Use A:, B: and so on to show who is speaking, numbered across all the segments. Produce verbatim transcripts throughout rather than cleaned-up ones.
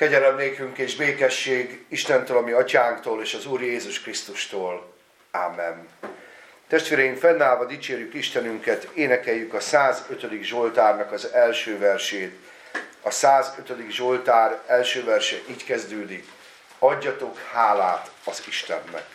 A: Kegyelem nékünk és békesség Istentől, a mi atyánktól és az Úr Jézus Krisztustól. Ámen. Testvéreim, fennállva dicsérjük Istenünket, énekeljük a százötödik Zsoltárnak az első versét. A százötödik Zsoltár első verse így kezdődik: adjatok hálát az Istennek.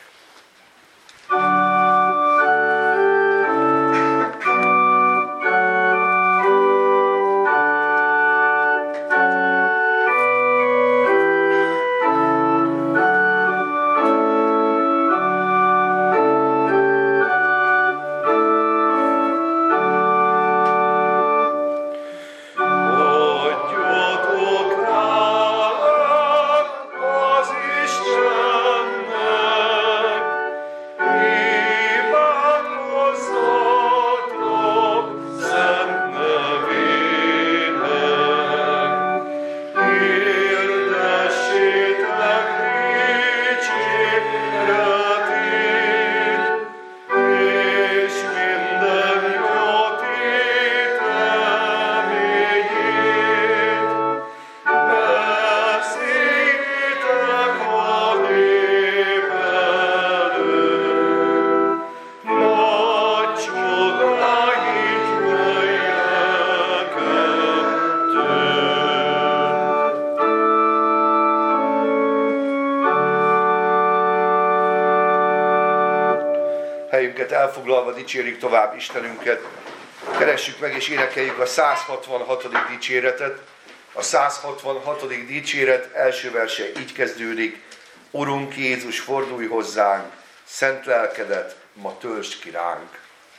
A: Elfoglalva dicsérjük tovább Istenünket, keressük meg és énekeljük a száz hatvanhatodik dicséretet. A száz hatvanhatodik dicséret első verse így kezdődik: Urunk Jézus, fordulj hozzánk, szent lelkedet ma töltsd ki ránk.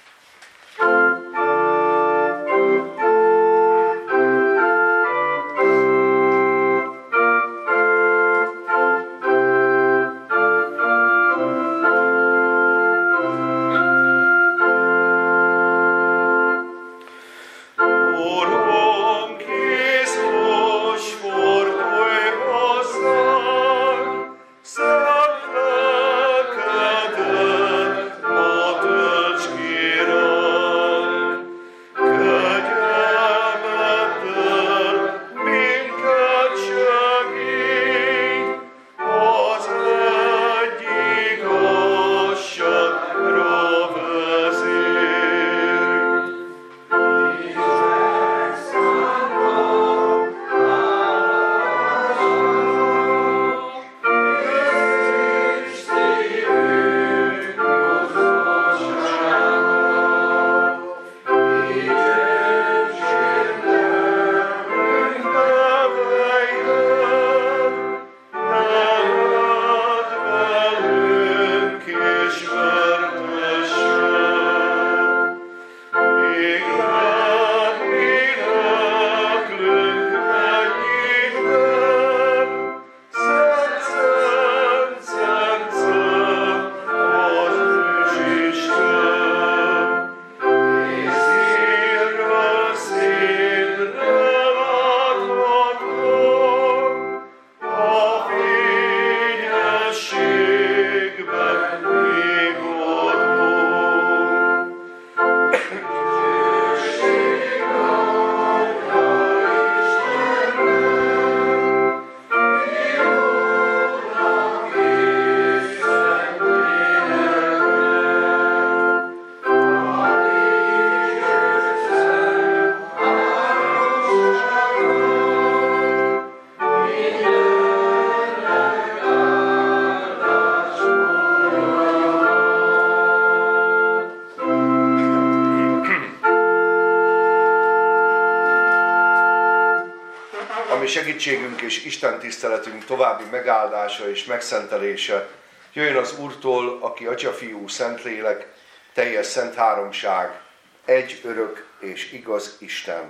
A: Segítségünk és Isten tiszteletünk további megáldása és megszentelése jöjjön az Úrtól, aki Atya, Fiú, Szentlélek, teljes szent háromság, egy örök és igaz Isten.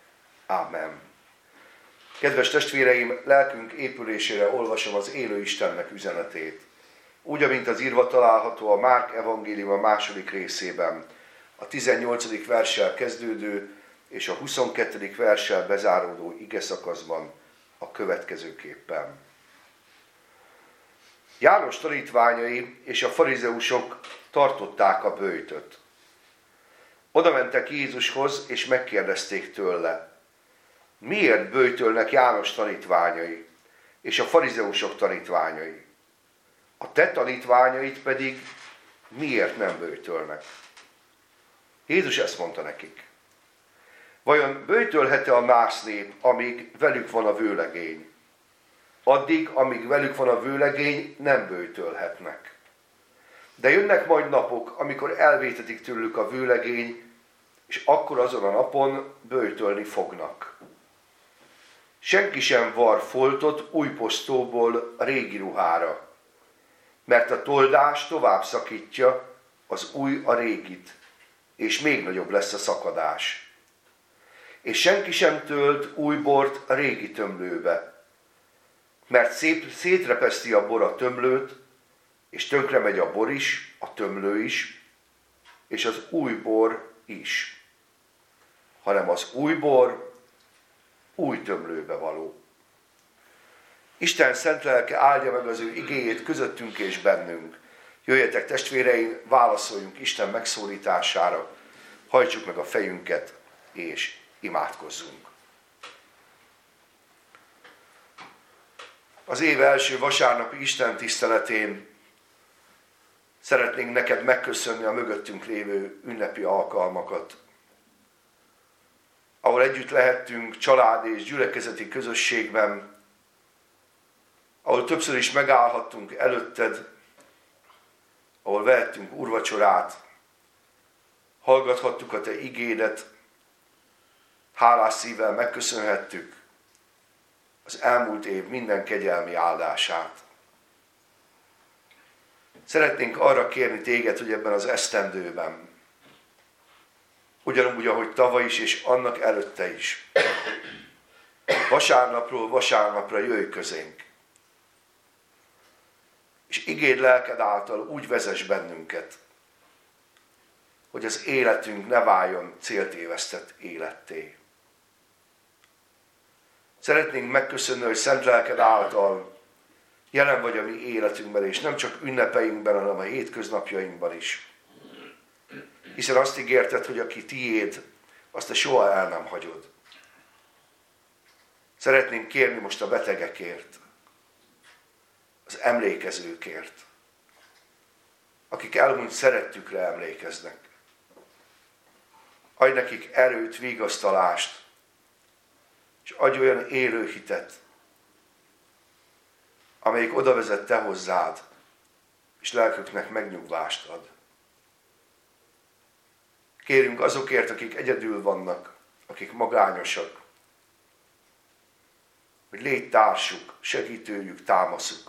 A: Ámen. Kedves testvéreim, lelkünk épülésére olvasom az élő Istennek üzenetét. Úgy, amint az írva található a Márk evangélium a második részében, a tizennyolcadik verssel kezdődő és a huszonkettedik verssel bezáródó igeszakaszban a következőképpen. János tanítványai és a farizeusok tartották a böjtöt. Oda mentek Jézushoz, és megkérdezték tőle: miért böjtölnek János tanítványai, és a farizeusok tanítványai. A te tanítványait pedig miért nem böjtölnek? Jézus ezt mondta nekik. Vajon böjtölhet-e a más nép, amíg velük van a vőlegény? Addig, amíg velük van a vőlegény, nem böjtölhetnek. De jönnek majd napok, amikor elvétetik tőlük a vőlegény, és akkor azon a napon böjtölni fognak. Senki sem var foltot új posztóból a régi ruhára, mert a toldás tovább szakítja az új a régit, és még nagyobb lesz a szakadás. És senki sem tölt új bort a régi tömlőbe, mert szép szétrepeszti a bor a tömlőt, és tönkre megy a bor is, a tömlő is, és az új bor is, hanem az új bor új tömlőbe való. Isten szent lelke áldja meg az ő igéjét közöttünk és bennünk. Jöjjetek testvéreim, válaszoljunk Isten megszólítására, hajtsuk meg a fejünket és imádkozzunk. Az év első vasárnapi Isten tiszteletén szeretnénk neked megköszönni a mögöttünk lévő ünnepi alkalmakat, ahol együtt lehettünk család és gyülekezeti közösségben, ahol többször is megállhattunk előtted, ahol vehettünk úrvacsorát, hallgathattuk a te igédet, hálás szívvel megköszönhettük az elmúlt év minden kegyelmi áldását. Szeretnénk arra kérni téged, hogy ebben az esztendőben, ugyanúgy, ahogy tavaly is, és annak előtte is, vasárnapról vasárnapra jöjj közénk, és igéd lelked által úgy vezess bennünket, hogy az életünk ne váljon céltévesztett életté. Szeretnénk megköszönni, hogy szent lelked által jelen vagy a mi életünkben, és nem csak ünnepeinkben, hanem a hétköznapjainkban is. Hiszen azt ígérted, hogy aki tiéd, azt te soha el nem hagyod. Szeretnénk kérni most a betegekért, az emlékezőkért, akik elmúlt szerettükre emlékeznek. Adj nekik erőt, vigasztalást, és adj olyan élő hitet, amelyik oda vezet te hozzád, és lelküknek megnyugvást ad. Kérünk azokért, akik egyedül vannak, akik magányosak, hogy légy társuk, segítőjük, támaszuk,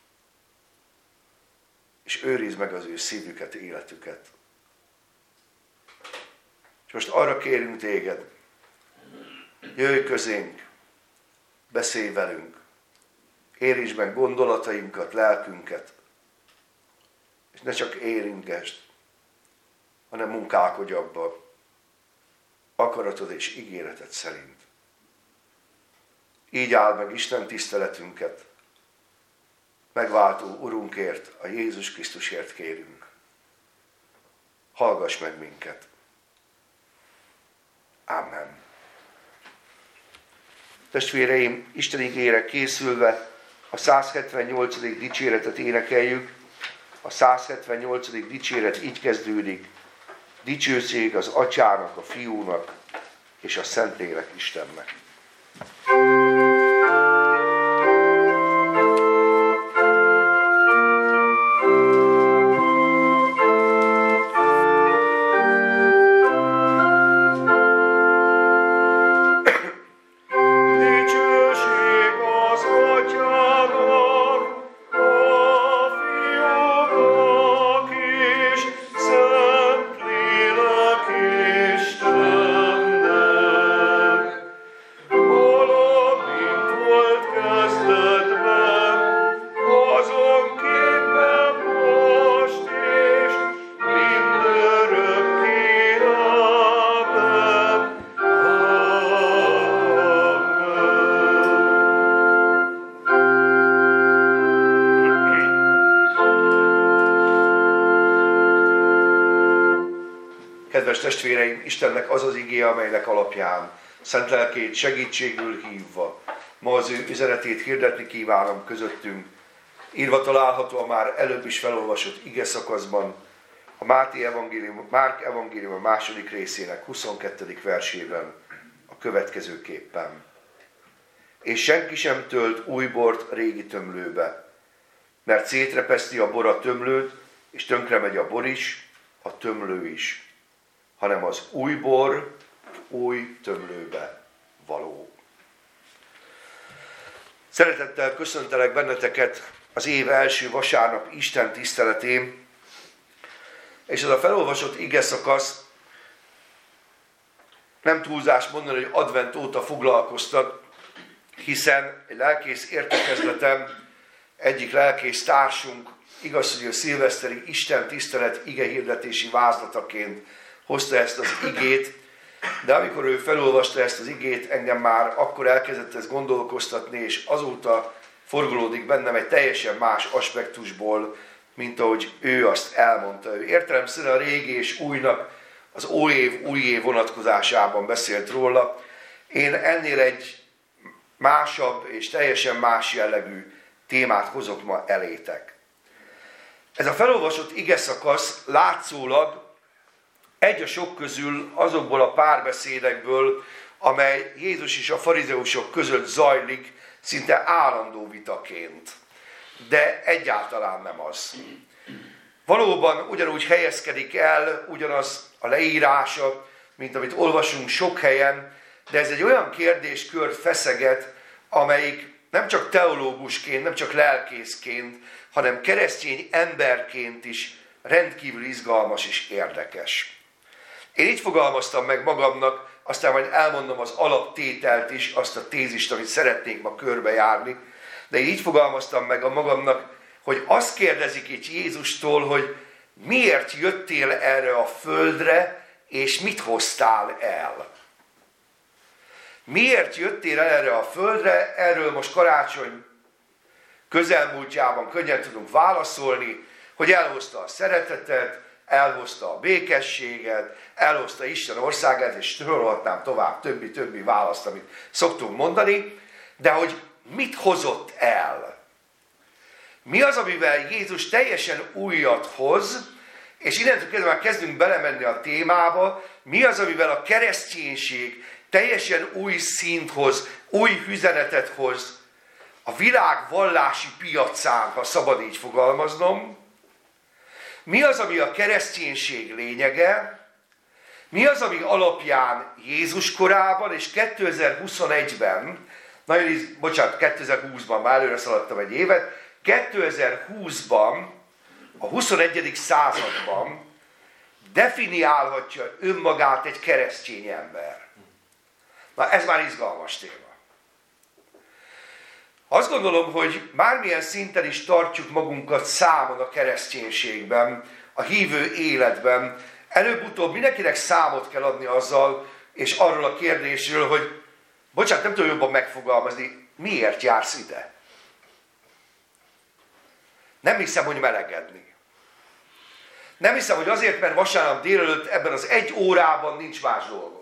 A: és őrizd meg az ő szívüket, életüket. És most arra kérünk téged, jöjj közénk, beszélj velünk, érintsd meg gondolatainkat, lelkünket, és ne csak éringesd, hanem munkálkodj abban, akaratod és ígéreted szerint. Így áld meg Isten tiszteletünket, megváltó Urunkért, a Jézus Krisztusért kérünk. Hallgass meg minket. Amen. Testvéreim, Isten igére készülve a száz hetvennyolcadik dicséretet énekeljük. A száz hetvennyolcadik dicséret így kezdődik. Dicsőség az Atyának, a Fiúnak és a Szentlélek Istennek. Kedves testvéreim, Istennek az az igéje, amelynek alapján szent lelkét segítségül hívva ma az ő üzenetét hirdetni kívánom közöttünk. Írva található a már előbb is felolvasott ige szakaszban, a Máté evangélium, Márk evangélium a második részének huszonkettedik versében a következőképpen. És senki sem tölt új bort régi tömlőbe, mert szétrepeszti a bor a tömlőt, és tönkre megy a bor is, a tömlő is, hanem az új bor új tömlőbe való. Szeretettel köszöntelek benneteket az év első vasárnap Isten tiszteletén, és ez a felolvasott ige szakasz nem túlzás mondani, hogy advent óta foglalkoztat, hiszen egy lelkész értekezletem, egyik lelkész társunk, igaz, hogy a szilveszteri Isten tisztelet ige hirdetési vázlataként hozta ezt az igét, de amikor ő felolvasta ezt az igét, engem már akkor elkezdett ezt gondolkoztatni, és azóta forgolódik bennem egy teljesen más aspektusból, mint ahogy ő azt elmondta. Ő értelemszerűen a régi és újnak az óév, új év vonatkozásában beszélt róla. Én ennél egy másabb és teljesen más jellegű témát hozok ma elétek. Ez a felolvasott ige szakasz látszólag egy a sok közül azokból a párbeszédekből, amely Jézus és a farizeusok között zajlik, szinte állandó vitaként. De egyáltalán nem az. Valóban ugyanúgy helyezkedik el, ugyanaz a leírása, mint amit olvasunk sok helyen, de ez egy olyan kérdéskört feszeget, amelyik nem csak teológusként, nem csak lelkészként, hanem keresztény emberként is rendkívül izgalmas és érdekes. Én így fogalmaztam meg magamnak, aztán majd elmondom az alaptételt is, azt a tézist, amit szeretnék ma körbejárni, de így fogalmaztam meg a magamnak, hogy azt kérdezik itt Jézustól, hogy miért jöttél erre a földre, és mit hoztál el? Miért jöttél el erre a földre? Erről most karácsony közelmúltjában könnyen tudunk válaszolni, hogy elhozta a szeretetet, elhozta a békességet, elhozta Isten országát, és sorolhatnám tovább többi-többi választ, amit szoktunk mondani, de hogy mit hozott el? Mi az, amivel Jézus teljesen újat hoz, és innentől kezdve már kezdünk belemenni a témába, mi az, amivel a kereszténység teljesen új szint hoz, új üzenetet hoz a világ vallási piacán, ha szabad így fogalmaznom. Mi az, ami a kereszténység lényege, mi az, ami alapján Jézus korában és kétezer-huszonegyben, nagyon is, bocsánat, kétezer-húszban, már előre szaladtam egy évet, kétezer-húszban, a huszonegyedik században definiálhatja önmagát egy keresztény ember. Na ez már izgalmas téma. Azt gondolom, hogy bármilyen szinten is tartjuk magunkat számon a kereszténységben, a hívő életben, előbb-utóbb mindenkinek számot kell adni azzal, és arról a kérdésről, hogy bocsánat, nem tudom jobban megfogalmazni, miért jársz ide? Nem hiszem, hogy melegedni. Nem hiszem, hogy azért, mert vasárnap délelőtt ebben az egy órában nincs más dolgod.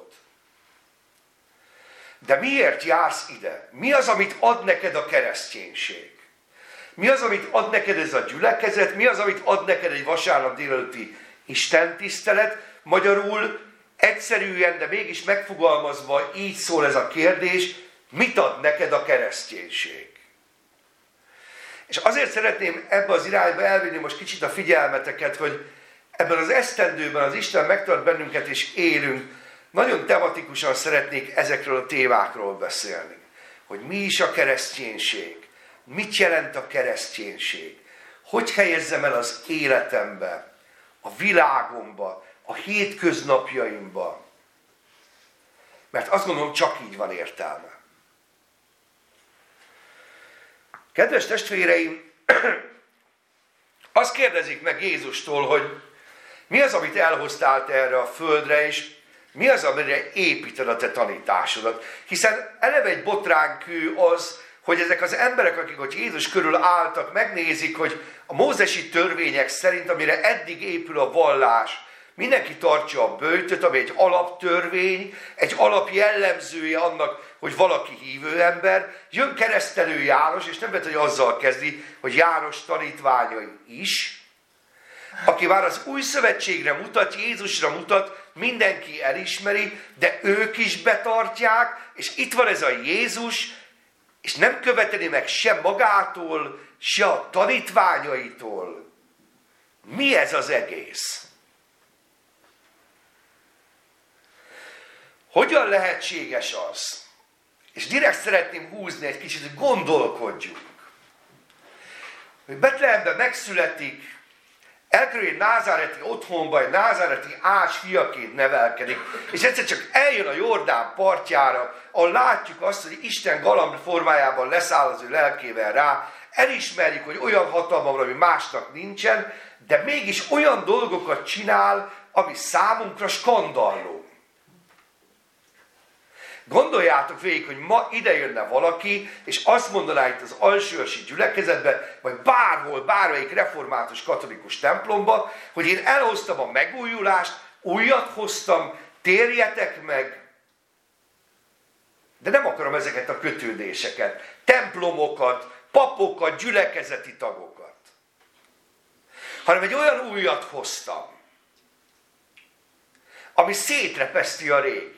A: De miért jársz ide? Mi az, amit ad neked a kereszténység? Mi az, amit ad neked ez a gyülekezet? Mi az, amit ad neked egy vasárnap délelőtti istentisztelet? Magyarul egyszerűen, de mégis megfogalmazva így szól ez a kérdés, mit ad neked a kereszténység? És azért szeretném ebbe az irányba elvinni most kicsit a figyelmeteket, hogy ebben az esztendőben az Isten megtart bennünket és élünk, nagyon tematikusan szeretnék ezekről a témákról beszélni. Hogy mi is a kereszténység, mit jelent a kereszténység, hogy helyezzem el az életembe, a világomba, a hétköznapjaimba. Mert azt gondolom, csak így van értelme. Kedves testvéreim, azt kérdezik meg Jézustól, hogy mi az, amit elhoztál te erre a földre, és mi az, amire építed a te tanításodat? Hiszen eleve egy botránkő az, hogy ezek az emberek, akik ott Jézus körül álltak, megnézik, hogy a mózesi törvények szerint, amire eddig épül a vallás, mindenki tartsa a böjtöt, ami egy alaptörvény, egy alapjellemzője annak, hogy valaki hívő ember, jön keresztelő János, és nem lehet, hogy azzal kezdi, hogy János tanítványai is, aki már az új szövetségre mutat, Jézusra mutat, mindenki elismeri, de ők is betartják, és itt van ez a Jézus, és nem követeli meg se magától, se a tanítványaitól. Mi ez az egész? Hogyan lehetséges az? És direkt szeretném húzni egy kicsit, hogy gondolkodjunk. Hogy Betlehemben megszületik, elkerül egy názáreti otthonba, egy názáreti ács fiaként nevelkedik, és egyszer csak eljön a Jordán partjára, ahol látjuk azt, hogy Isten galamb formájában leszáll az ő lelkével rá, elismerjük, hogy olyan hatalma van, ami másnak nincsen, de mégis olyan dolgokat csinál, ami számunkra skandalló. Gondoljátok végig, hogy ma ide jönne valaki, és azt mondaná itt az alsóörsi gyülekezetben, vagy bárhol, bármelyik református katolikus templomba, hogy én elhoztam a megújulást, újat hoztam, térjetek meg. De nem akarom ezeket a kötődéseket, templomokat, papokat, gyülekezeti tagokat. Hanem egy olyan újat hoztam, ami szétrepeszti a régit.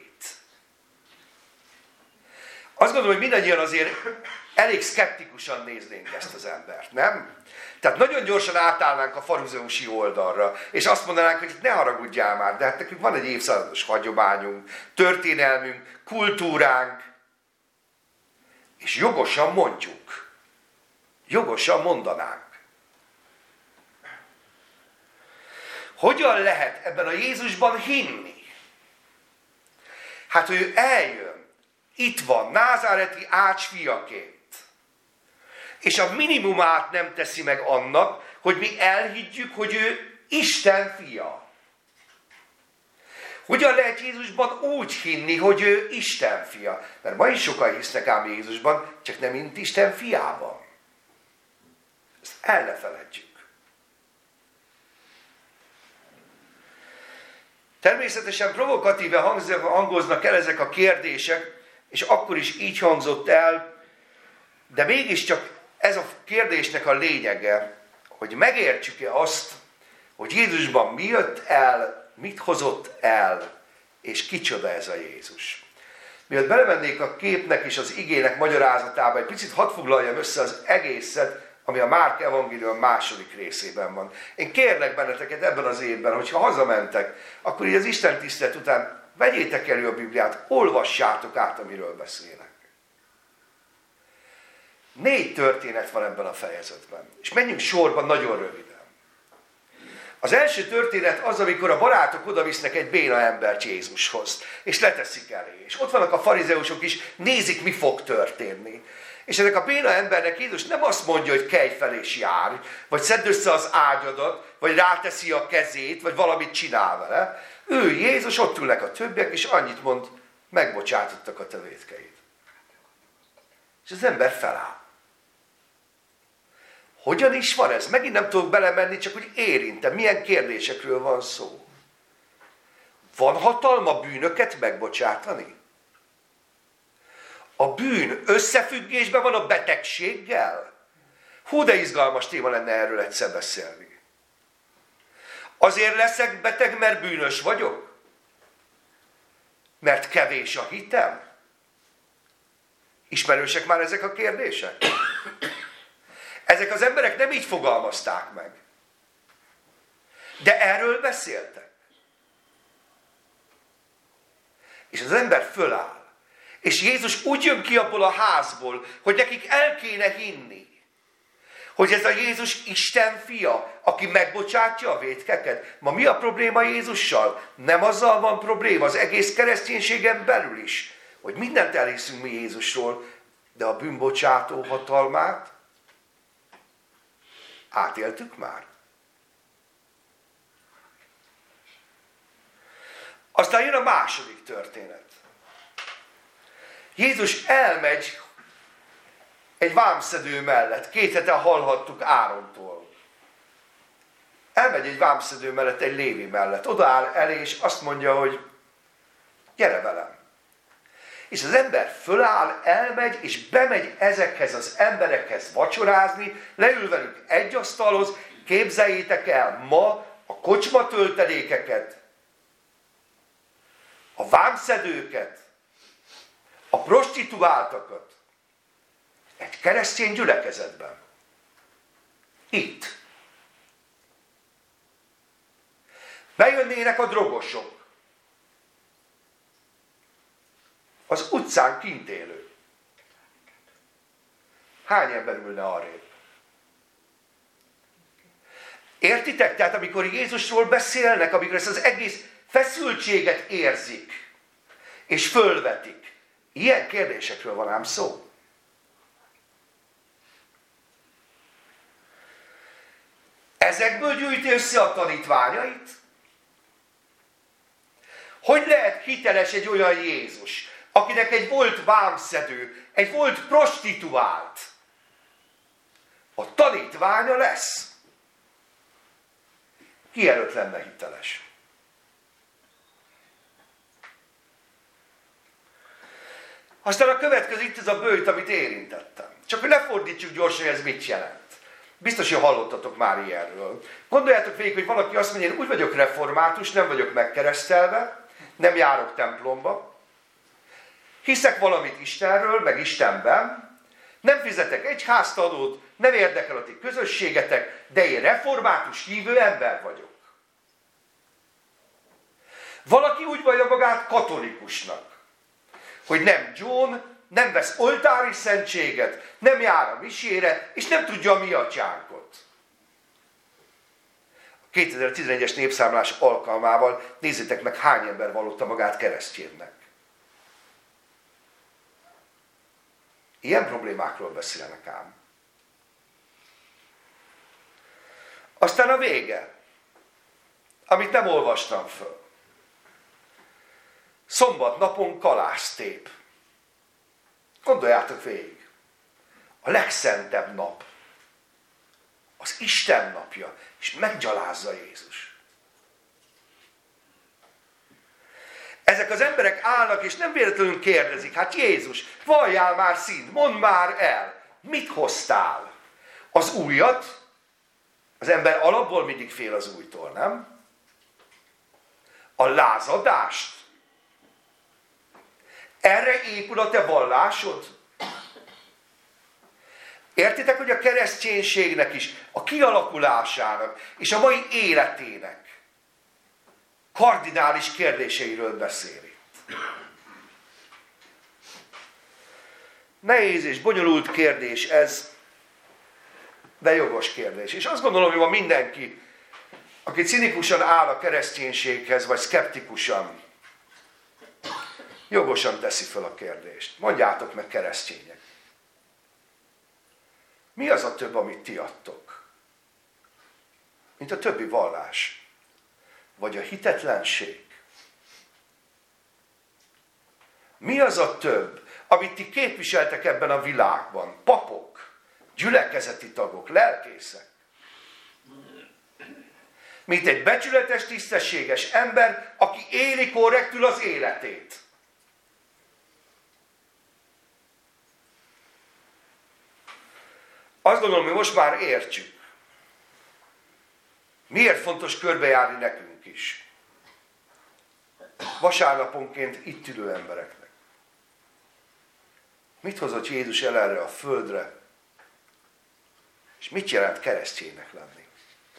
A: Azt gondolom, hogy mindannyian azért elég szkeptikusan néznénk ezt az embert, nem? Tehát nagyon gyorsan átállnánk a farizeusi oldalra, és azt mondanánk, hogy ne haragudjál már, de hát nekünk van egy évszázados hagyományunk, történelmünk, kultúránk, és jogosan mondjuk, jogosan mondanánk. Hogyan lehet ebben a Jézusban hinni? Hát, hogy ő eljön, itt van, názáreti ács fiaként. És a minimumát nem teszi meg annak, hogy mi elhiggyük, hogy ő Isten fia. Hogyan lehet Jézusban úgy hinni, hogy ő Isten fia? Mert ma is sokan hisznek ám Jézusban, csak nem mint Isten fiában. Ezt el ne feledjük. Természetesen provokatíve hangoznak el ezek a kérdések, és akkor is így hangzott el, de mégiscsak ez a kérdésnek a lényege, hogy megértsük-e azt, hogy Jézusban mi jött el, mit hozott el, és kicsoda ez a Jézus. Mielőtt belemennék a képnek és az igének magyarázatába, egy picit hadd foglaljam össze az egészet, ami a Márk evangélium második részében van. Én kérlek benneteket ebben az évben, hogyha hazamentek, akkor így az Isten tisztelet után vegyétek elő a Bibliát, olvassátok át, amiről beszélek. Négy történet van ebben a fejezetben. És menjünk sorban nagyon röviden. Az első történet az, amikor a barátok odavisznek egy béna embert Jézushoz, és leteszik elé. És ott vannak a farizeusok is, nézik, mi fog történni. És ennek a béna embernek Jézus nem azt mondja, hogy kelj fel és járj, vagy szedd össze az ágyadat, vagy ráteszi a kezét, vagy valamit csinál vele. Ő, Jézus, ott ülnek a többiek, és annyit mond, megbocsátottak a te vétkeid. És az ember feláll. Hogyan is van ez? Megint nem tudok belemenni, csak hogy érintem. Milyen kérdésekről van szó? Van hatalma bűnöket megbocsátani? A bűn összefüggésben van a betegséggel? Hú, de izgalmas téma lenne erről egyszer beszélni. Azért leszek beteg, mert bűnös vagyok? Mert kevés a hitem? Ismerősek már ezek a kérdések? Ezek az emberek nem így fogalmazták meg. De erről beszéltek. És az ember föláll. És Jézus úgy jön ki abból a házból, hogy nekik el kéne hinni, hogy ez a Jézus Isten fia, aki megbocsátja a vétkeket. Ma mi a probléma Jézussal? Nem azzal van probléma, az egész kereszténységen belül is, hogy mindent elhiszünk mi Jézusról, de a bűnbocsátó hatalmát átéltük már. Aztán jön a második történet. Jézus elmegy egy vámszedő mellett. Két hete hallhattuk Árontól. Elmegy egy vámszedő mellett, egy Lévi mellett. Odaáll elé, és azt mondja, hogy gyere velem. És az ember föláll, elmegy, és bemegy ezekhez az emberekhez vacsorázni, leül velük egy asztalhoz, képzeljétek el ma a kocsmatöltelékeket, a vámszedőket, a prostituáltakat egy keresztény gyülekezetben. Itt. Bejönnének a drogosok, az utcán kint élő. Hány ember ülne arrébb? Értitek? Tehát amikor Jézusról beszélnek, amikor ezt az egész feszültséget érzik, és fölvetik, ilyen kérdésekről van ám szó. Ezekből gyűjti össze a tanítványait? Hogy lehet hiteles egy olyan Jézus, akinek egy volt vámszedő, egy volt prostituált, a tanítványa lesz? Ki előtt lenne hiteles? Aztán a következő itt ez a böjt, amit érintettem. Csak hogy lefordítsuk gyorsan, hogy ez mit jelent. Biztos, hogy hallottatok már ilyenről. Gondoljátok végig, hogy valaki azt mondja, én úgy vagyok református, nem vagyok megkeresztelve, nem járok templomba, hiszek valamit Istenről, meg Istenben, nem fizetek egyháztadót, nem érdekel a ti közösségetek, de én református hívő ember vagyok. Valaki úgy vallja magát katolikusnak, hogy nem John, nem vesz oltári szentséget, nem jár a misére, és nem tudja a mi atyánkot. A kétezer-tizenegyes népszámlás alkalmával nézzétek meg, hány ember vallotta magát keresztjénnek. Ilyen problémákról beszélnek ám. Aztán a vége, amit nem olvastam föl. Szombat napon kalásztép. Gondoljátok végig. A legszentebb nap. Az Isten napja. És meggyalázza Jézus. Ezek az emberek állnak, és nem véletlenül kérdezik. Hát Jézus, valljál már szint, mondd már el. Mit hoztál? Az újat? Az ember alapból mindig fél az újtól, nem? A lázadást? Erre épül a te vallásod? Értitek, hogy a kereszténységnek is, a kialakulásának és a mai életének kardinális kérdéseiről beszél itt. Nehéz és bonyolult kérdés ez, de jogos kérdés. És azt gondolom, hogy ma mindenki, aki cinikusan áll a kereszténységhez, vagy szkeptikusan, jogosan teszi fel a kérdést. Mondjátok meg, keresztények. Mi az a több, amit ti adtok? Mint a többi vallás. Vagy a hitetlenség? Mi az a több, amit ti képviseltek ebben a világban? Papok, gyülekezeti tagok, lelkészek. Mint egy becsületes, tisztességes ember, aki éli korrektül az életét. Azt gondolom, hogy most már értjük. Miért fontos körbejárni nekünk is? Vasárnaponként itt ülő embereknek. Mit hozott Jézus el erre a földre? És mit jelent kereszténynek lenni?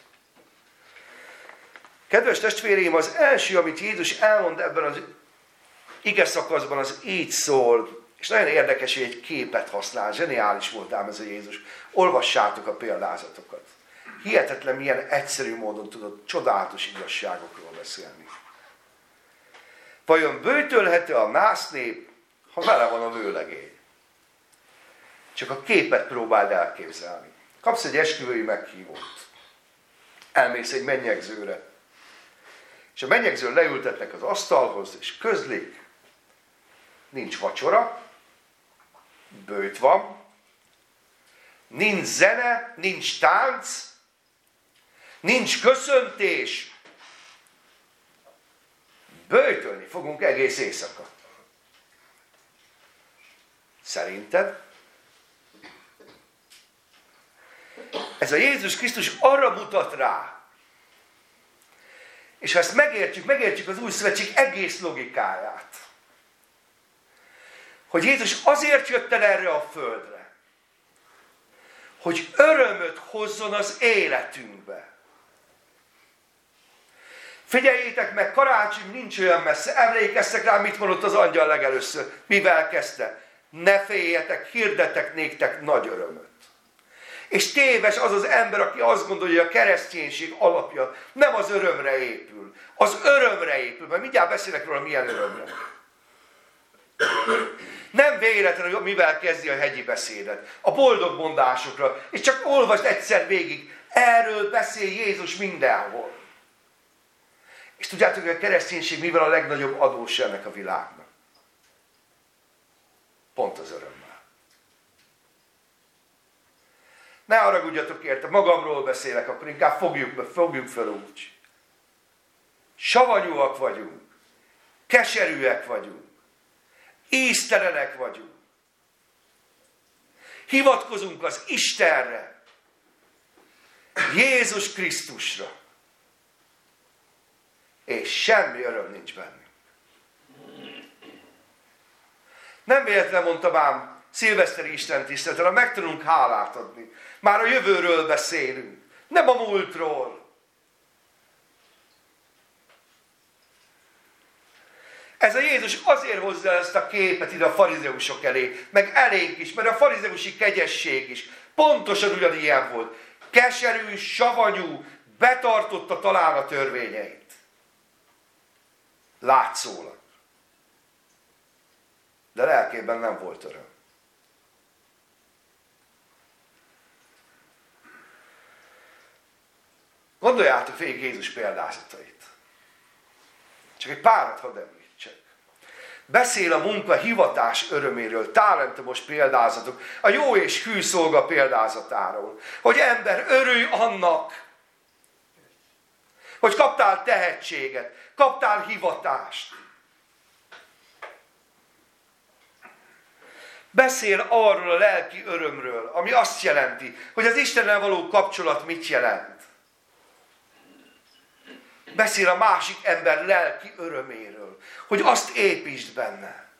A: Kedves testvéreim, az első, amit Jézus elmond ebben az ige szakaszban, az így szól, és nagyon érdekes, hogy egy képet használ. Zseniális volt ám ez a Jézus. Olvassátok a példázatokat. Hihetetlen, milyen egyszerű módon tudott csodálatos igazságokról beszélni. Vajon böjtölhető a nász nép, ha vele van a vőlegény? Csak a képet próbáld elképzelni. Kapsz egy esküvői meghívót. Elmész egy mennyegzőre. És a mennyegzőn leültetnek az asztalhoz, és közlik. Nincs vacsora, böjt van, nincs zene, nincs tánc, nincs köszöntés. Böjtölni fogunk egész éjszaka. Szerinted? Ez a Jézus Krisztus arra mutat rá, és ha ezt megértjük, megértjük az új szövetség egész logikáját, hogy Jézus azért jött el erre a földre, hogy örömöt hozzon az életünkbe. Figyeljétek meg, karácsony nincs olyan messze. Emlékeztek rá, mit mondott az angyal legelőször? Mivel kezdte? Ne féljetek, hirdetek néktek nagy örömöt. És téves az az ember, aki azt gondolja, hogy a kereszténység alapja nem az örömre épül. Az örömre épül, mert mindjárt beszélek róla, milyen örömre. Nem véletlenül, mivel kezdi a hegyi beszédet. A boldog mondásokra. És csak olvasd egyszer végig. Erről beszél Jézus mindenhol. És tudjátok, hogy a kereszténység mivel a legnagyobb adósa ennek a világnak? Pont az örömmel. Ne haragudjatok érte, magamról beszélek, akkor inkább fogjuk, fogjuk fel úgy. Savanyúak vagyunk, keserűek vagyunk, íztelenek vagyunk. Hivatkozunk az Istenre, Jézus Krisztusra, és semmi öröm nincs bennünk. Nem véletlen mondtam ám szilveszteri istentiszteleten, meg tudunk hálát adni. Már a jövőről beszélünk, nem a múltról. Ez a Jézus azért hozza ezt a képet ide a farizeusok elé, meg elénk is, mert a farizeusi kegyesség is pontosan ugyanilyen volt. Keserű, savanyú, betartotta talán a törvényeit. Látszólag. De lelkében nem volt öröm. Gondoljátok végig Jézus példázatait. Csak egy párat hadd említsek. Beszél a munka hivatás öröméről, talentumos példázatok, a jó és hű szolga példázatáról. Hogy ember, örülj annak, hogy kaptál tehetséget, kaptál hivatást. Beszél arról a lelki örömről, ami azt jelenti, hogy az Istennel való kapcsolat mit jelent. Beszél a másik ember lelki öröméről, hogy azt építsd benne.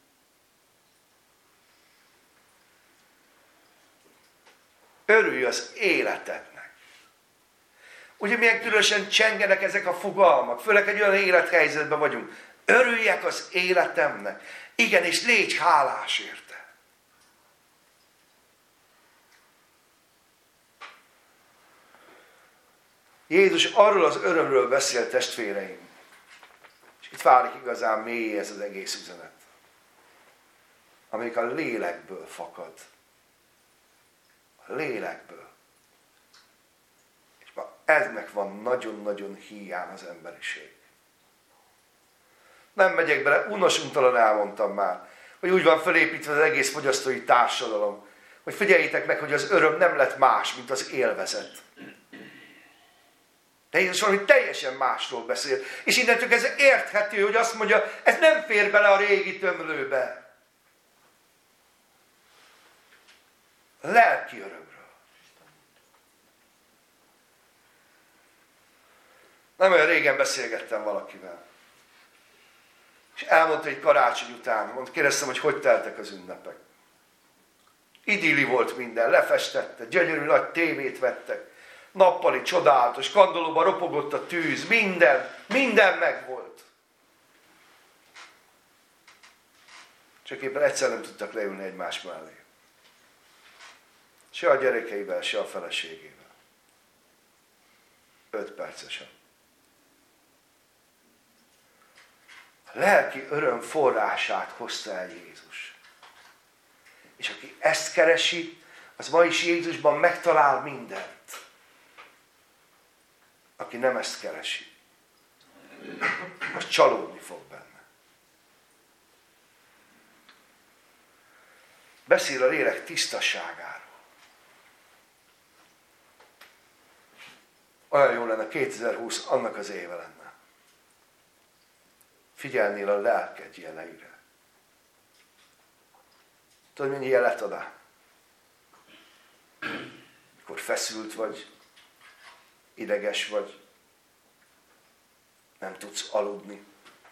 A: Örülj az életednek. Ugye milyen különösen csengenek ezek a fogalmak, főleg egy olyan élethelyzetben vagyunk. Örüljek az életemnek. Igen, és légy hálás érte. Jézus arról az örömről beszél, testvéreim. És itt válik igazán mély ez az egész üzenet. Amelyik a lélekből fakad. A lélekből. És ma eznek van nagyon-nagyon hiány az emberiség. Nem megyek bele, unosuntalan elmondtam már, hogy úgy van felépítve az egész fogyasztói társadalom, hogy figyeljétek meg, hogy az öröm nem lett más, mint az élvezet. De Jézus valami teljesen másról beszél. És innentől ez érthető, hogy azt mondja, ez nem fér bele a régi tömlőbe. A lelki örömről. Nem olyan régen beszélgettem valakivel. És elmondta egy karácsony után, mond, kérdeztem, hogy hogy teltek az ünnepek. Idilli volt minden, lefestette, gyönyörű nagy tévét vettek. Nappali, csodálatos, kandallóban ropogott a tűz, minden, minden megvolt. Csak éppen egyszer nem tudtak leülni egymás mellé. Se a gyerekeivel, se a feleségével. Öt percesen. A lelki öröm forrását hozta el Jézus. És aki ezt keresi, az ma is Jézusban megtalál mindent. Aki nem ezt keresi, az csalódni fog benne. Beszél a lélek tisztaságáról. Olyan jó lenne, kétezer-húsz annak az éve lenne. Figyelnél a lelked jeleire. Tudod, mennyi jelet ad át? Mikor feszült vagy, ideges vagy, nem tudsz aludni.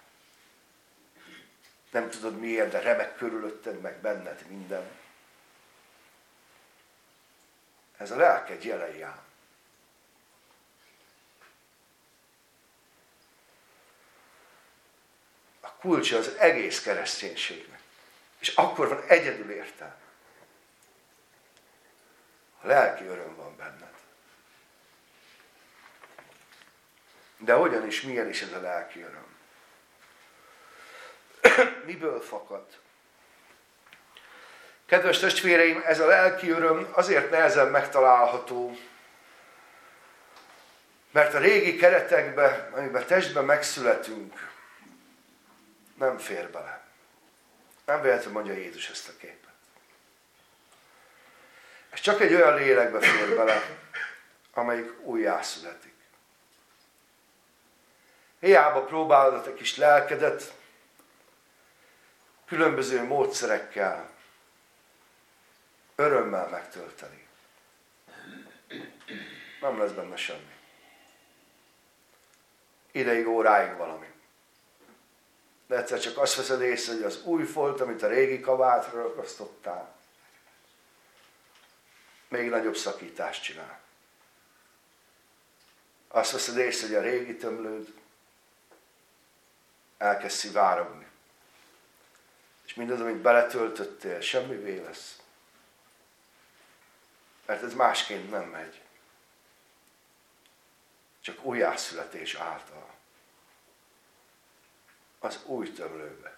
A: Nem tudod miért, de remek körülötted, meg benned minden. Ez a lelked jelei ám. A kulcsa az egész kereszténységnek. És akkor van egyedül értelme. A lelki öröm van benned. De hogyan és milyen is ez a lelki öröm? Miből fakad? Kedves testvéreim, ez a lelki öröm azért nehezen megtalálható, mert a régi keretekbe, amiben testben megszületünk, nem fér bele. Nem véletlenül mondja Jézus ezt a képet. Ez csak egy olyan lélekbe fér bele, amelyik újjászületik. Hiába próbálod a te kis lelkedet különböző módszerekkel, örömmel megtölteni. Nem lesz benne semmi. Ideig, óráig valami. De egyszer csak azt veszed észre, hogy az új folt, amit a régi kabátra ragasztottál, még nagyobb szakítást csinál. Azt veszed észre, hogy a régi tömlőd elkezd szivárogni. És mindaz, amit beletöltöttél, semmivé lesz. Mert ez másként nem megy. Csak újjászületés által. Az új tömlőbe.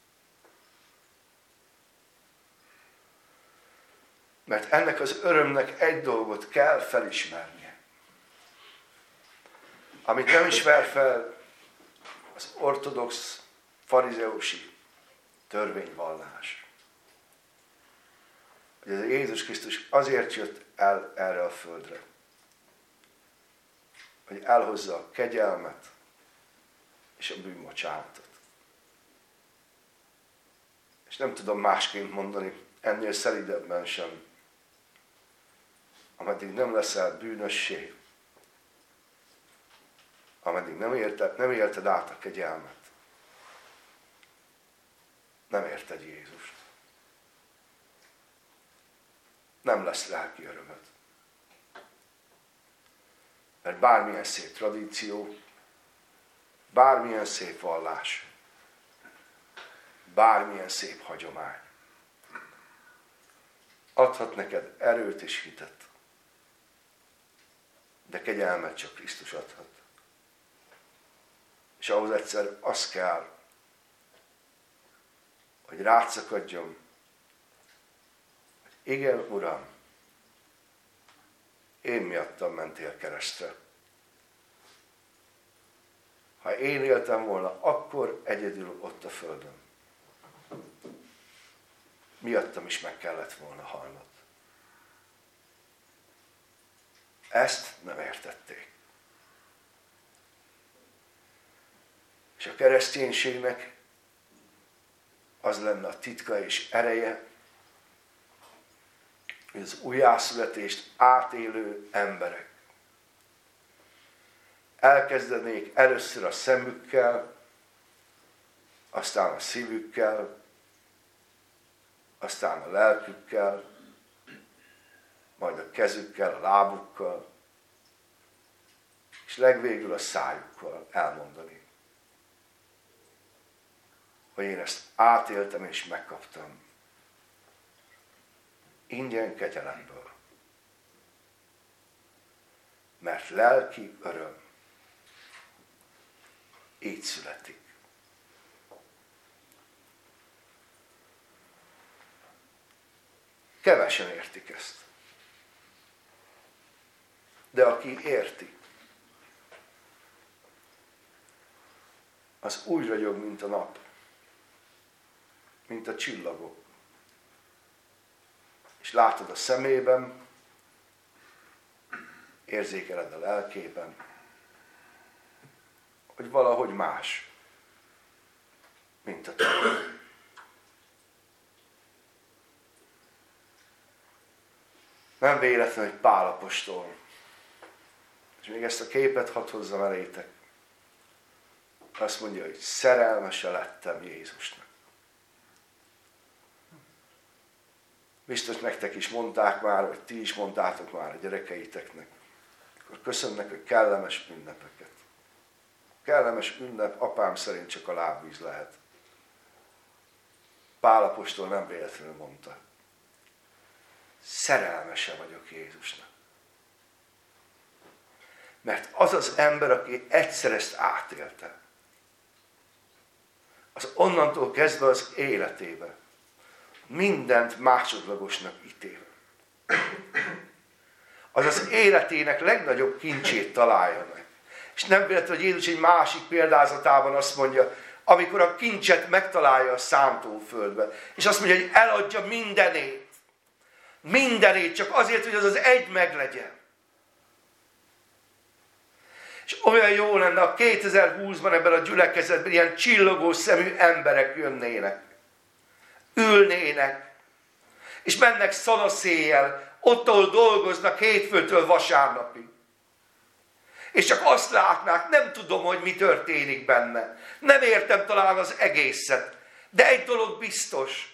A: Mert ennek az örömnek egy dolgot kell felismernie. Amit nem ismer fel az ortodox farizeusi törvényvallás. Hogy ez Jézus Krisztus azért jött el erre a földre, hogy elhozza a kegyelmet és a bűnbocsánatot. És nem tudom másként mondani, ennél szelidebben sem, ameddig nem leszel bűnössé, ameddig nem élted, nem élted át a kegyelmet, nem érted Jézust. Nem lesz lelki örömöd. Mert bármilyen szép tradíció, bármilyen szép vallás, bármilyen szép hagyomány adhat neked erőt és hitet, de kegyelmet csak Krisztus adhat. És ahhoz egyszer az kell, hogy rátszakadjon, hogy igen, Uram, én miattam mentél keresztre. Ha én éltem volna, akkor egyedül ott a földön. Miattam is meg kellett volna halnod. Ezt nem értették. És a kereszténységnek az lenne a titka és ereje, hogy az újjászületést átélő emberek elkezdenék először a szemükkel, aztán a szívükkel, aztán a lelkükkel, majd a kezükkel, a lábukkal, és legvégül a szájukkal elmondani, hogy én ezt átéltem és megkaptam. Ingyen kegyelemből. Mert lelki öröm így születik. Kevesen értik ezt. De aki érti, az úgy ragyog, mint a nap, mint a csillagok. És látod a szemében, érzékeled a lelkében, hogy valahogy más, mint a többi. Nem véletlen, hogy Pál apostol. És még ezt a képet hadd hozzam elétek. Azt mondja, hogy szerelmese lettem Jézusnak. Biztos nektek is mondták már, vagy ti is mondtátok már a gyerekeiteknek. Akkor köszönnek, hogy kellemes ünnepeket. Kellemes ünnep apám szerint csak a lábvíz lehet. Pál apostol nem véletlenül mondta. Szerelmese vagyok Jézusnak. Mert az az ember, aki egyszer ezt átélte, az onnantól kezdve az életében mindent másodlagosnak ítél. Az az életének legnagyobb kincsét találja meg. És nem véletlen, hogy Jézus egy másik példázatában azt mondja, amikor a kincset megtalálja a szántóföldbe, és azt mondja, hogy eladja mindenét. Mindenét, csak azért, hogy az az egy meglegyen. És olyan jó lenne, a kétezer-húszban ebben a gyülekezetben ilyen csillogó szemű emberek jönnének. Ülnének. És mennek szanaszéjjel, ott, ahol dolgoznak hétfőtől vasárnapig. És csak azt látnák, nem tudom, hogy mi történik benne. Nem értem talán az egészet. De egy dolog biztos.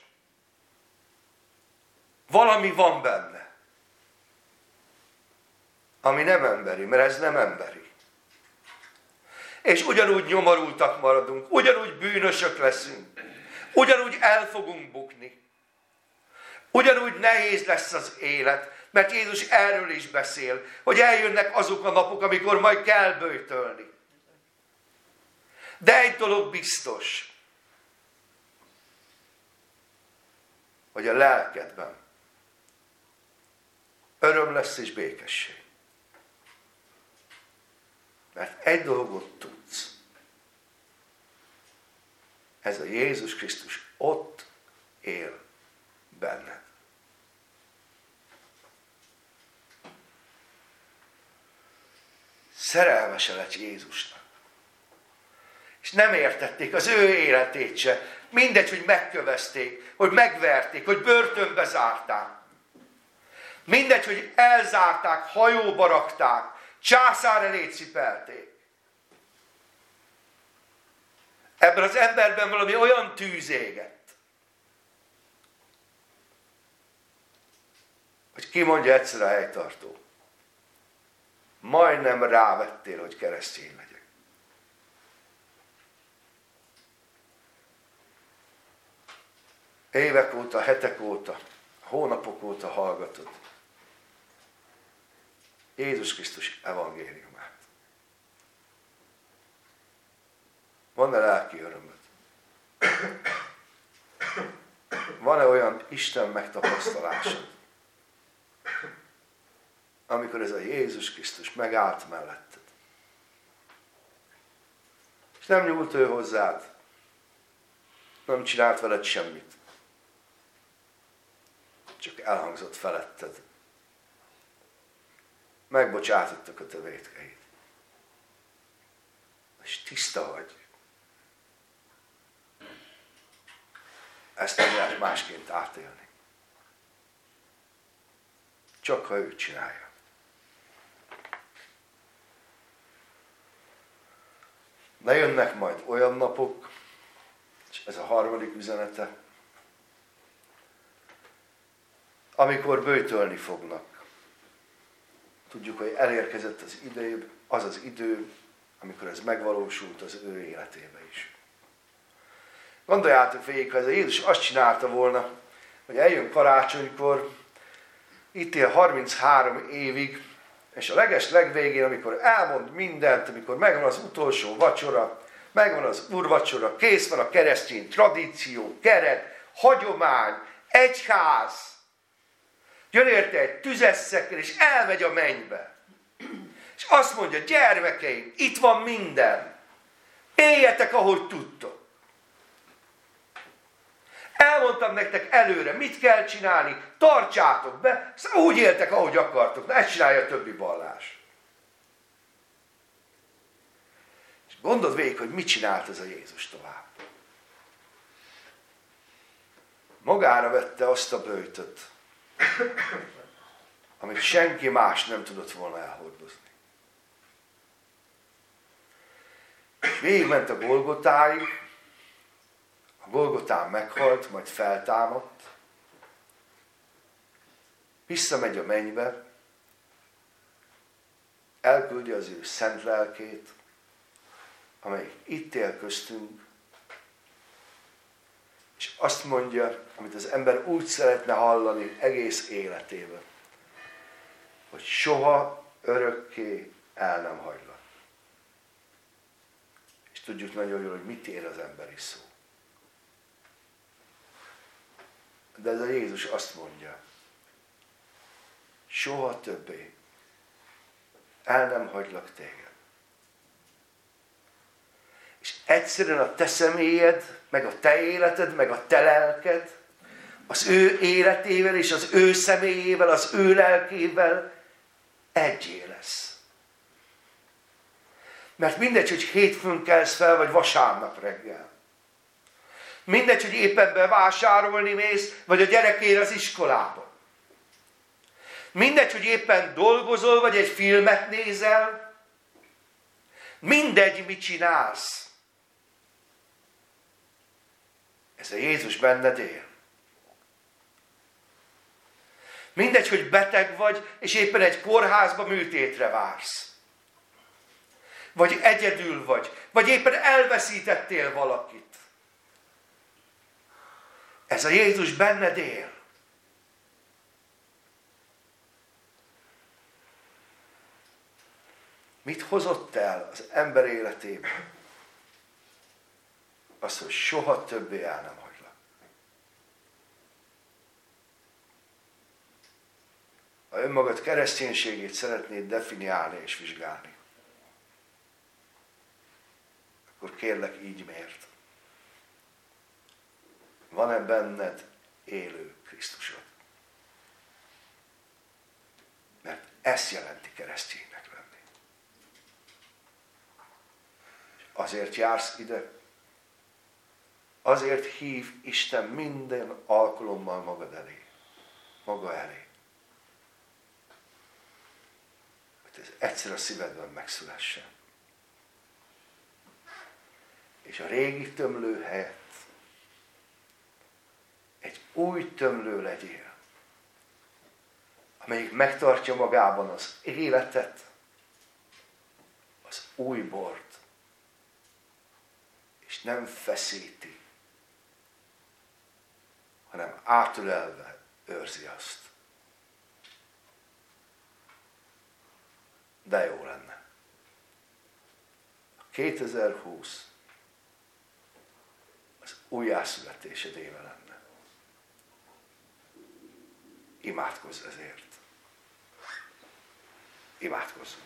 A: Valami van benne. Ami nem emberi, mert ez nem emberi. És ugyanúgy nyomorultak maradunk, ugyanúgy bűnösök leszünk, ugyanúgy el fogunk bukni. Ugyanúgy nehéz lesz az élet, mert Jézus erről is beszél, hogy eljönnek azok a napok, amikor majd kell böjtölni. De egy dolog biztos, hogy a lelkedben öröm lesz és békesség. Mert egy dolgot tudsz. Ez a Jézus Krisztus ott él benned. Szerelmese lett Jézusnak. És nem értették az ő életét se. Mindegy, hogy megkövezték, hogy megverték, hogy börtönbe zárták. Mindegy, hogy elzárták, hajóba rakták, császár elé cipelték. Ebben az emberben valami olyan tűz égett, hogy ki mondja egyszer a helytartó. Majdnem rávettél, hogy keresztény legyek. Évek óta, hetek óta, hónapok óta hallgatod Jézus Krisztus evangéliumát. Van-e lelki örömöd? Van-e olyan Isten megtapasztalásod, amikor ez a Jézus Krisztus megállt melletted? És nem nyúlt ő hozzád, nem csinált veled semmit, csak elhangzott feletted. Megbocsátottak a te vétkeid. És tiszta vagy. Ezt nem lehet másként átélni. Csak ha ő csinálja. De jönnek majd olyan napok, és ez a harmadik üzenete, amikor böjtölni fognak. Tudjuk, hogy elérkezett az idő, az az idő, amikor ez megvalósult az ő életébe is. Gondoljátok végig, ha ez a Jézus azt csinálta volna, hogy eljön karácsonykor, itt él harminchárom évig, és a leges legvégén, amikor elmond mindent, amikor megvan az utolsó vacsora, megvan az úrvacsora, kész van a keresztény tradíció, keret, hagyomány, egyház, jön érte egy tüzes szekér, és elmegy a mennybe. És azt mondja, gyermekeim, itt van minden. Éljetek, ahogy tudtok. Elmondtam nektek előre, mit kell csinálni, tartsátok be, szóval úgy éltek, ahogy akartok. Na, ezt csinálja a többi vallás. És gondold végig, hogy mit csinált ez a Jézus tovább. Magára vette azt a böjtöt, amit senki más nem tudott volna elhordozni. Végigment a Golgotáig, a Golgotán meghalt, majd feltámadt, visszamegy a mennybe, elküldi az ő szent lelkét, amelyik itt él köztünk, és azt mondja, amit az ember úgy szeretne hallani egész életében, hogy soha örökké el nem hagylak. És tudjuk nagyon jól, hogy mit ér az emberi szó. De ez a Jézus azt mondja, soha többé el nem hagylak téged. És egyszerűen a te személyed, meg a te életed, meg a te lelked, az ő életével és az ő személyével, az ő lelkével egyé lesz. Mert mindegy, hogy hétfőn kelsz fel, vagy vasárnap reggel. Mindegy, hogy éppen bevásárolni mész, vagy a gyerekér az iskolába. Mindegy, hogy éppen dolgozol, vagy egy filmet nézel. Mindegy, mit csinálsz. Ez a Jézus benned él. Mindegy, hogy beteg vagy, és éppen egy kórházba műtétre vársz. Vagy egyedül vagy, vagy éppen elveszítettél valakit. Ez a Jézus benned él. Mit hozott el az ember életében? Az, hogy soha többé el nem hagylak. Ha önmagad kereszténységét szeretnéd definiálni és vizsgálni, akkor kérlek, így mérd. Van-e benned élő Krisztusod? Mert ezt jelenti kereszténynek lenni. Azért jársz ide, azért hív Isten minden alkalommal magad elé, maga elé. Hogy ez egyszer a szívedben megszülessen. És a régi tömlő helyett egy új tömlő legyél, amelyik megtartja magában az életet, az új bort, és nem feszíti, hanem átölelve őrzi azt. De jó lenne. kétezer-húsz az újjászületésed éve lenne. Imádkozz ezért. Imádkozzunk.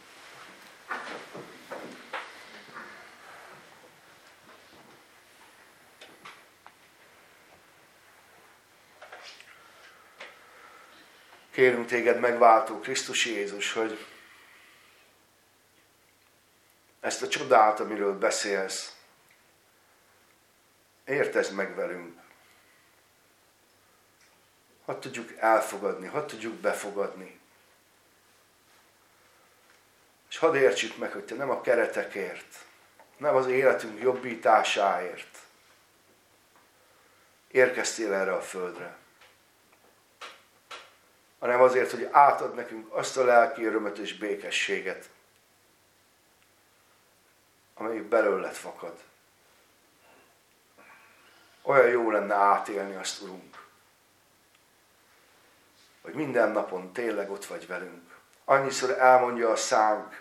A: Kérünk téged, megváltó Krisztus Jézus, hogy ezt a csodát, amiről beszélsz, értezd meg velünk. Hadd tudjuk elfogadni, hadd tudjuk befogadni. És hadd értsük meg, hogy te nem a keretekért, nem az életünk jobbításáért érkeztél erre a földre, hanem azért, hogy átad nekünk azt a lelki örömet és békességet, amelyik belőled fakad. Olyan jó lenne átélni azt, Urunk, hogy minden napon tényleg ott vagy velünk. Annyiszor elmondja a szánk,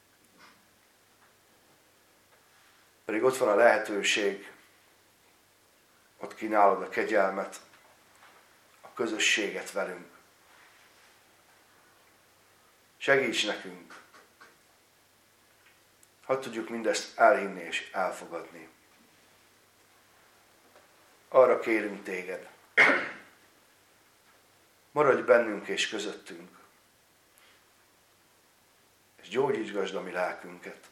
A: pedig ott van a lehetőség, ott kínálod a kegyelmet, a közösséget velünk. Segíts nekünk, hadd tudjuk mindezt elhinni és elfogadni. Arra kérünk téged, maradj bennünk és közöttünk, és gyógyíts gazd a mi lelkünket.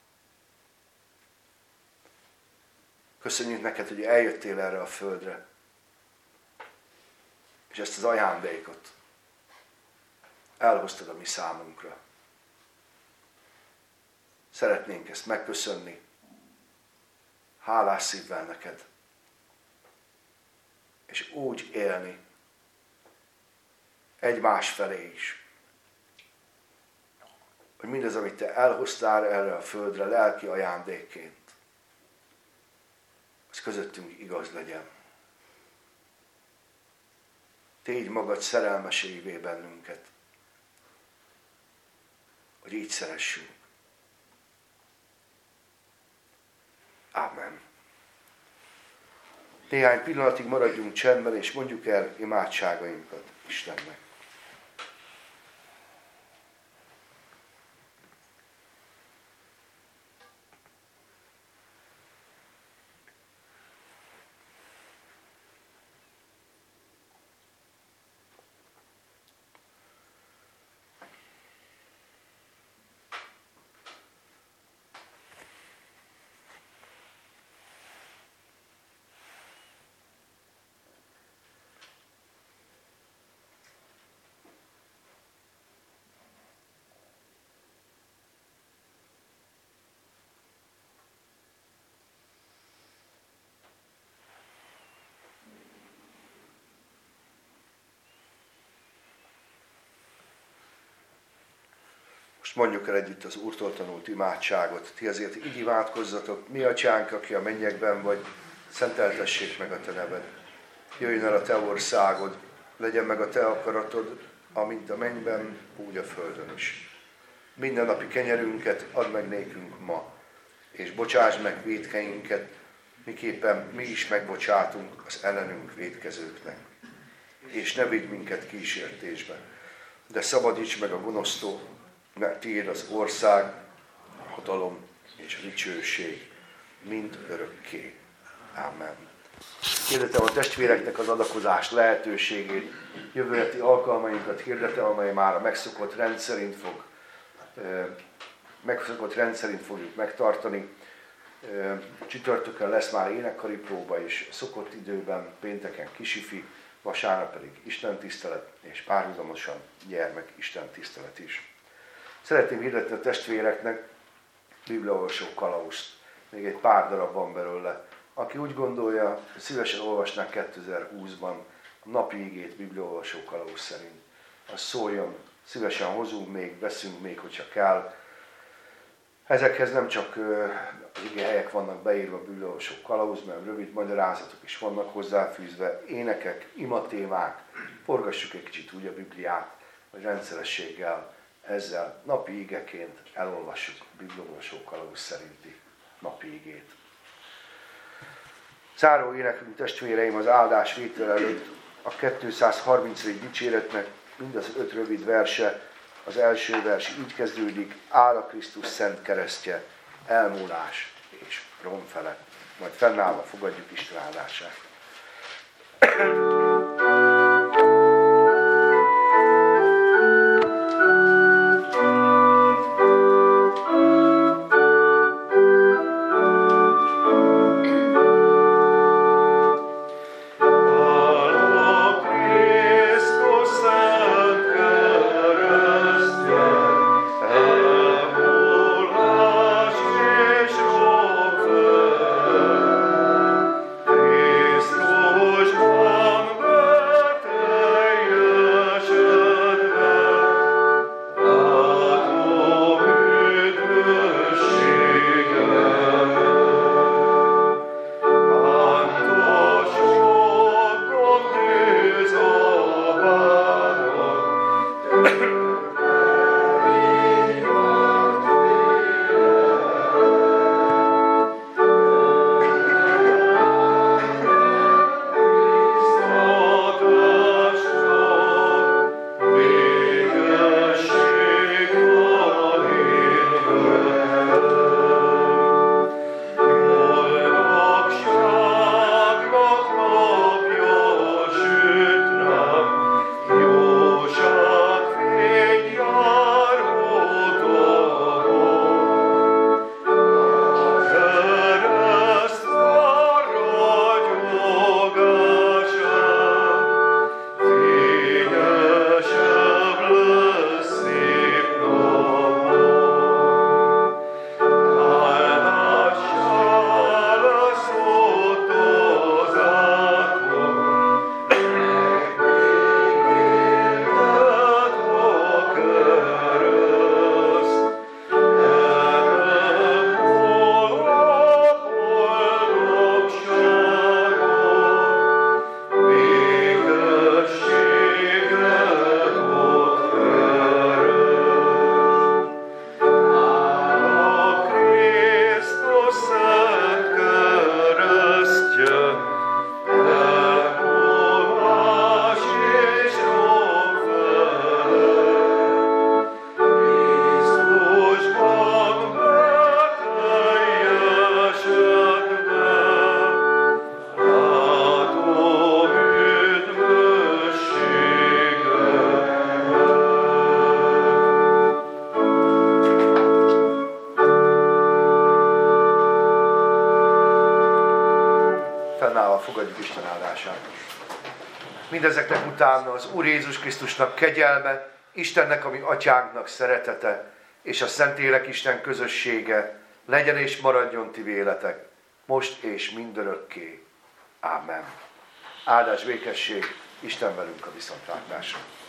A: Köszönjük neked, hogy eljöttél erre a földre, és ezt az ajándékot, elhoztad a mi számunkra. Szeretnénk ezt megköszönni, hálás szívvel neked, és úgy élni egymás felé is, hogy mindaz, amit te elhoztál erre a földre lelki ajándékként, az közöttünk igaz legyen. Tégy magad szerelmesévé bennünket, hogy így szeressünk. Ámen. Néhány pillanatig maradjunk csendben, és mondjuk el imádságainkat Istennek. Most mondjuk el együtt az Úrtól tanult imádságot. Ti azért így imádkozzatok: mi atyánk, aki a mennyekben vagy, szenteltessék meg a te neved. Jöjjön el a te országod, legyen meg a te akaratod, amint a mennyben, úgy a földön is. Mindennapi kenyerünket add meg nékünk ma, és bocsáss meg vétkeinket, miképpen mi is megbocsátunk az ellenünk vétkezőknek. És ne vigy minket kísértésbe, de szabadíts meg a gonosztól, mert tiéd az ország, a hatalom és a dicsőség mind örökké. Ámen. Hirdetem a testvéreknek az adakozás lehetőségét, jövő heti alkalmainkat hirdetem, amely már a megszokott rendszerint fog, megszokott rendszerint fogjuk megtartani. Csütörtökön lesz már énekkari próba, és szokott időben, pénteken kisifi, vasárnap pedig istentisztelet, és párhuzamosan gyermek istentisztelet is. Szeretném hirdetni a testvéreknek bibliaolvasó kalauzt. Még egy pár darab van belőle. Aki úgy gondolja, hogy szívesen olvasnák kétezer-húszban a napi igét bibliaolvasó kalauz szerint, az szóljon, szívesen hozunk még, veszünk még, hogyha kell. Ezekhez nem csak az igehelyek vannak beírva a bibliaolvasó kalauz, mert rövid magyarázatok is vannak hozzáfűzve, énekek, imatémák. Forgassuk egy kicsit úgy a Bibliát, hogy rendszerességgel ezzel napi igeként elolvassuk a bibliaolvasó kalauz szerinti napi igét. Záró énekünk, testvéreim, az áldás vétel előtt a kétszázharmincadik dicséretnek mindaz öt rövid verse. Az első vers így kezdődik: áll a Krisztus szent keresztje, elmúlás és rom felett. Majd fennállva fogadjuk Isten áldását.
B: Christus,
A: Elfogadjuk Isten áldását. Mindezeknek utána az Úr Jézus Krisztusnak kegyelme, Istennek, ami atyánknak szeretete, és a Szentlélek Isten közössége legyen és maradjon ti véletek, most és mindörökké. Ámen. Áldás, békesség, Isten velünk a viszontlátásra.